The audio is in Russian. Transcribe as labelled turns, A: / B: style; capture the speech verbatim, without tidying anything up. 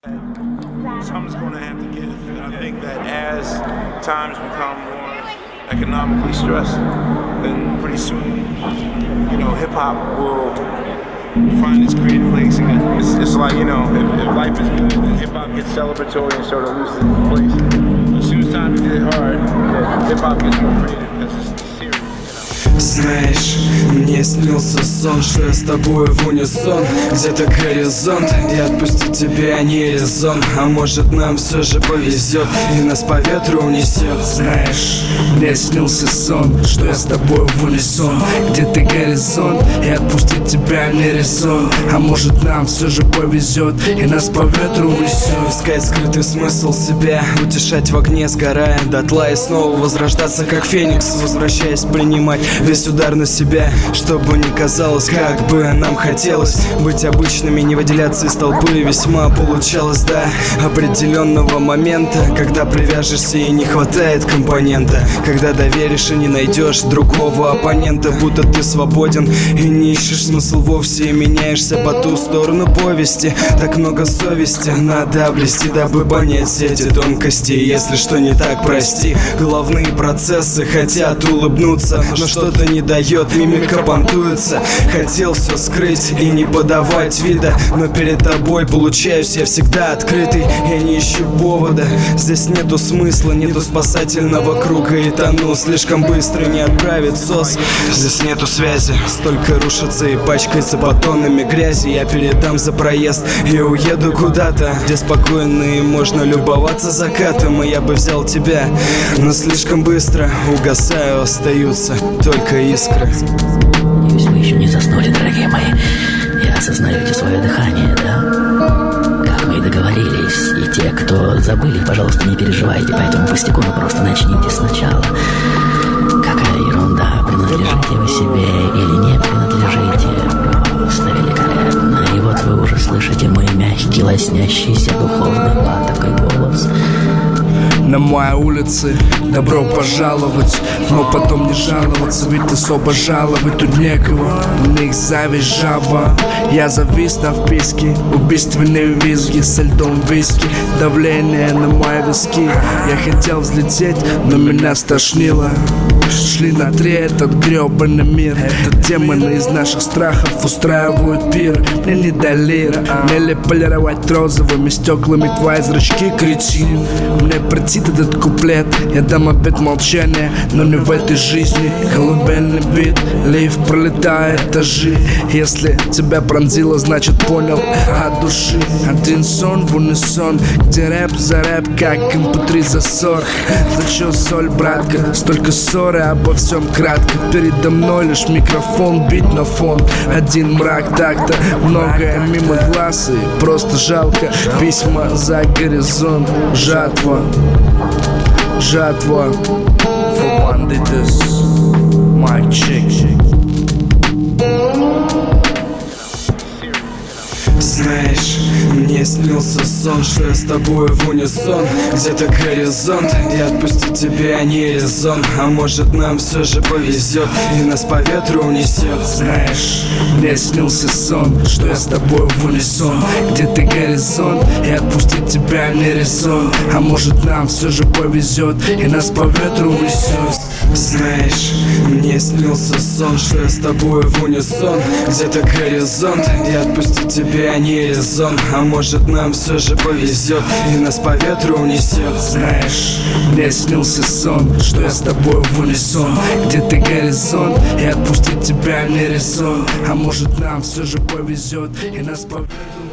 A: Something's going to have to give. And I think that as times become more economically stressed, then pretty soon, you know, hip hop will find its creative place again. It's, it's like, you know, if, if life is good, then hip hop gets celebratory and sort of loses its place. As soon as times get hard, yeah, hip hop gets more creative. That's just serious, you know.
B: Знаешь, мне снился сон, что я с тобой в унисон. Где-то горизонт, и отпустить тебя не резон. А может нам все же повезет, и нас по ветру унесет.
C: Знаешь, мне снился сон, что я с тобой в унисон. Где-то горизонт, и отпустить тебя не резон. А может нам все же повезет, и нас по ветру унесет.
B: Искать скрытый смысл себя, утешать в огне, сгорая дотла, и снова возрождаться как феникс, возвращаясь принимать весь удар на себя. Чтобы не казалось, как бы нам хотелось быть обычными, не выделяться из толпы. Весьма получалось до определенного момента, когда привяжешься и не хватает компонента, когда доверишь и не найдешь другого оппонента. Будто ты свободен и не ищешь смысл вовсе, и меняешься по ту сторону повести. Так много совести надо обрести, дабы понять все эти тонкости. Если что не так, прости. Головные процессы хотят улыбнуться, но что-то не дает, мимика понтуется. Хотел все скрыть и не подавать вида, но перед тобой получаюсь я всегда открытый. Я не ищу повода, здесь нету смысла, нету спасательного круга, и тону слишком быстро не отправит сос. Здесь нету связи, столько рушится и пачкается по тоннами грязи. Я передам за проезд и уеду куда-то, где спокойно и можно любоваться закатом. И я бы взял тебя, но слишком быстро угасаю, остаются только искры.
D: Надеюсь, вы еще не заснули, дорогие мои. И осознаете свое дыхание, да? Как мы и договорились. И те, кто забыли, пожалуйста, не переживайте по этому пустяку, но просто начните сначала. Какая ерунда, принадлежите вы себе или не принадлежите, просто великолепно. И вот вы уже слышите мой мягкий, лоснящийся духовный патокой голос.
C: На моей улице добро пожаловать, но потом не жаловаться, ведь особо жаловать тут некого. У них зависть жаба, я завис на вписке. Убийственные визги со льдом виски, давление на мои виски. Я хотел взлететь, но меня стошнило. Шли на три этот гребаный мир. Это демоны из наших страхов устраивают пир. Мне не до лир, мне ли полировать розовыми стеклами твои зрачки, кретин. Мне пройти этот куплет, я дам обет молчания, но не в этой жизни. Колыбельный бит, лифт пролетает этажи. Если тебя пронзило, значит понял от души. Один сон в унисон, где рэп за рэп, как эм пэ три за ссор. За чё соль, братка, столько ссоры, обо всем кратко. Передо мной лишь микрофон, бит на фон. Один мрак, так-то многое мимо глаз, и просто жалко. Письма за горизонт, жатва. Жатва. For banditos. Mic check.
B: Знаешь, мне снился сон, что я с тобой в унисон. Где-то горизонт, и отпустить тебя не резон. А может нам все же повезет, и нас по ветру унесет.
C: Знаешь, мне снился сон, что я с тобой в унисон. Где-то горизонт, и отпустить тебя не резон. А может нам все же повезет, и нас по ветру унесет.
B: Знаешь, мне снился сон, что я с тобой в унисон. Где-то горизонт, и отпустить тебя не резон. А может нам все же повезет, и нас по ветру унесет.
C: Знаешь, мне снился сон, что я с тобой в унисон. Где-то горизонт, и отпустить тебя не резон. А может нам все же повезет, и нас по ветру